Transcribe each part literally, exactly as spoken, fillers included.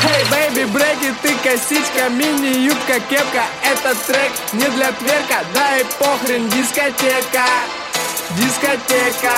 Эй, бэйби, брейки, ты косичка, мини-юбка, кепка. Этот трек не для тверка, да и похрен, дискотека. Дискотека,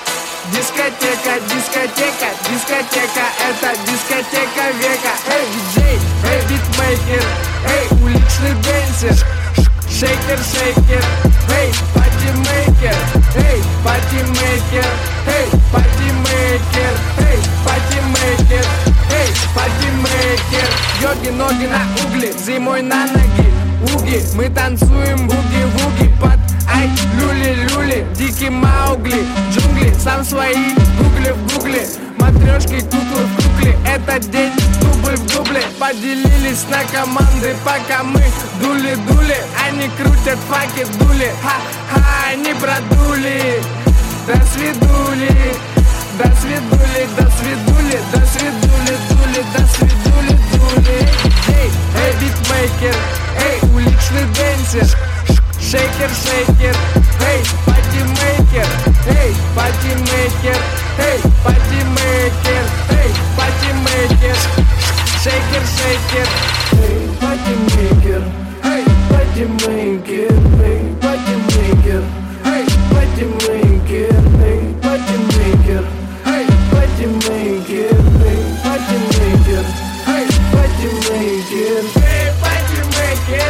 дискотека, дискотека, дискотека. Это дискотека века. Эй, диджей, эй, битмейкер, эй, уличный денсер, шейкер, шейкер, эй, патимейкер, эй, патимейкер, эй, патимейкер, эй, патимейкер, эй, патимейкер. Йоги, ноги на угли, зимой на ноги, уги. Мы танцуем буги-вуги под ай, люли-люли, дикий Маугли, джунгли, сам свои гугли в гугле. Матрешки, куклы в кукле, этот день дубль в дубле. Поделились на команды, пока мы дули-дули. Они крутят факи, дули, ха-ха, они продули. До свидули, до свидули, до свидули, до свидули, дули, до свидули, дули. Эй, эй, битмейкер, эй, уличный денсер, шейкер, шейкер, эй, патимейкер, эй, патимейкер, эй, патимейкер, эй, патимейкер, шейкер, шейкер, эй, патимейкер, эй, патимейкер, эй, патимейкер, эй, патимейкер, эй, патимейкер, эй, патимейкер, эй, патимейкер, эй, патимейкер, эй, патимейкер.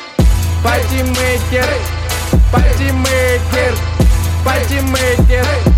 Патимейкер, патимейкер, патимейкер.